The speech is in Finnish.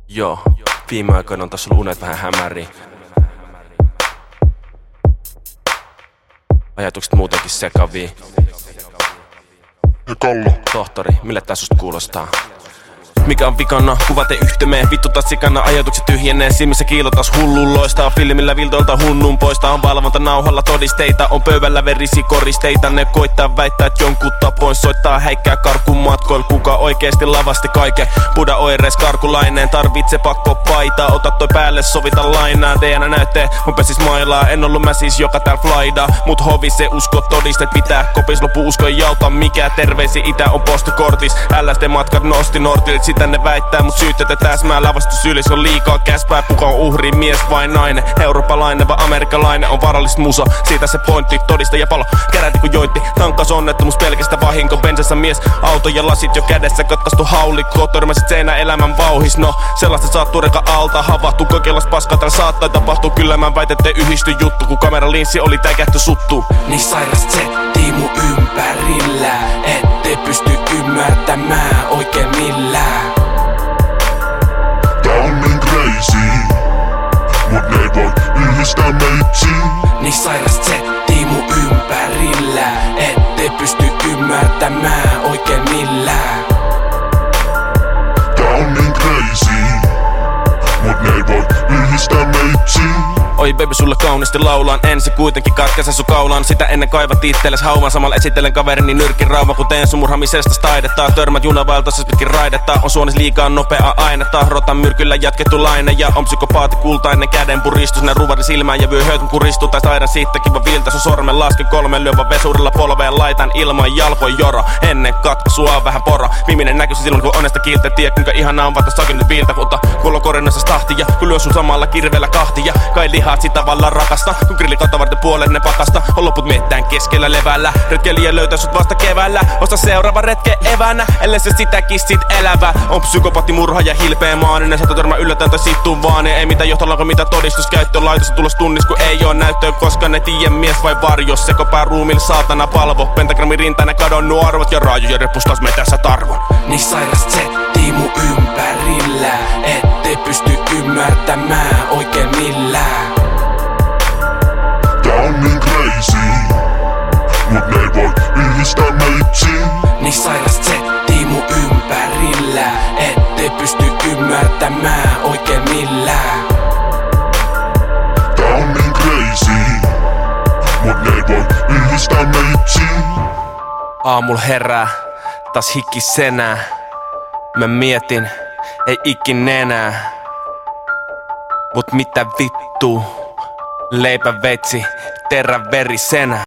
Joo, viime aikoina on taas ollut unet vähän hämäriä. Ajatukset muutenkin sekavia. Ja Kallo. Tohtori, mille tää susta kuulostaa? Mikä on vikana? Kuvat ei yhtymeen, vittu taas sikana. Ajatukset tyhjenee, silmissä kiilo taas hullun loistaa. Filmillä viltoilta hunnun poistaa. On valvonta nauhalla todisteita, on pöydällä verisi koristeita. Ne koittaa väittää, että jonkun tapoin soittaa häikkää karkun matkoil. Kuka oikeesti lavasti kaiken? Buda oireis karkulainen, tarvitse pakko paitaa. Ota toi päälle, sovita lainaa. DNA näyttee, mun pesis mailaa. En ollut mä siis joka täällä flyda. Mut hovi se usko todistet pitää. Kopis lopu usko ei auta mikä. Terveisi itä on postikortis. LSD-matkat nosti Nortilit. Tänne väittää, mut syytettä täsmää. Lavastus ylis on liikaa käspää. Kuka on uhri, mies vai nainen? Eurooppalainen vai amerikkalainen? On varallista musa, siitä se pointti. Todista ja palo, keräti kun joitti. Tankkas onnettomuus, pelkästä vahinko. Bensassa mies, auto ja lasit jo kädessä. Kattastu haulikko, törmäsit seinä elämän vauhis. No, sellaista saattuu reka alta. Havahtu kokeilas paskaa, täällä saattaa tapahtua. Kyllä mä väitän, ettei yhdisty juttu. Kun kameralinssi oli täkähty suttu. Niin sairas settii mun ympärillä. Ette pysty ymmärtämään oikein millään. Tää on niin crazy, mut ne ei voi yhdistää meitsiin. Niin sairas settii mun ympärillä. Ette pysty ymmärtämään oikein millään. Tää on niin crazy, mut ne ei voi yhdistää meitsiin. Oi baby, sulle kaunisti laulaan. Ensi kuitenkin katkaise sun kaulaan. Sitä ennen kaivat itteles hauman. Samalla esittelen kaverini nyrkin rauva. Kuten sun murhamisesta taidetta. Törmät junavaeltossa pitkin raidetta. On suonis liikaa nopeaa ainetta. Rotan myrkyllä jatkettu laine. Ja on psykopaati kultainen käden puristus. Nää ruvari silmään ja vyö höötön kuristuu. Tai taidan siitä kiva viltä. Sun sormen laski 3 lyövän vesurilla polveen. Laitan ilman jalkoin joro. Ennen katkaisua vähän pora. Viimeinen näkyisi silloin kun onnesta kiiltä. Tiedä kuinka ihanaa on vasta sakin nyt viiltä. Mutta kuulo korinassa tahtia. Kun lyö sun samalla kirveellä kahtia. Kai lihaat sitä vallan rakasta. Kun grillikanta varten puolen ne pakasta. On loput mettään keskellä levällä. Retkeilijä löytää sut vasta keväällä. Osta seuraava retke evänä. Ellei se sitäkin sit elävä. On psykopaatti, murha ja hilpeä maaninen. Saata törmää yllätään tai sittuu vaan. Ei mitä johtolanko mitä todistuskäyttö. Laitos tulos tunnis kun ei oo näyttöä. Koska ne tiedä mies vai varjos. Sekopää ruumilla saatana palvo. Pentagrammin rintainen kadonnut arvot. Ja raajoja repustas metässä tarvon. Niin sairas settii mun ympärillä. Ette pysty ymmärtämään oikein millään. Tää on niin crazy, mut ne ei voi yhdistää meitsiin. Niin sairas settii mun ympärillä. Ette pysty ymmärtämään oikein millään. Tää on niin crazy, mut ne ei voi yhdistää meitsiin. Aamul herää, taas hikkisenää. Mä mietin, ei ikin enää. Mut mitä vittu? Leipä veitsi, terä verisenä.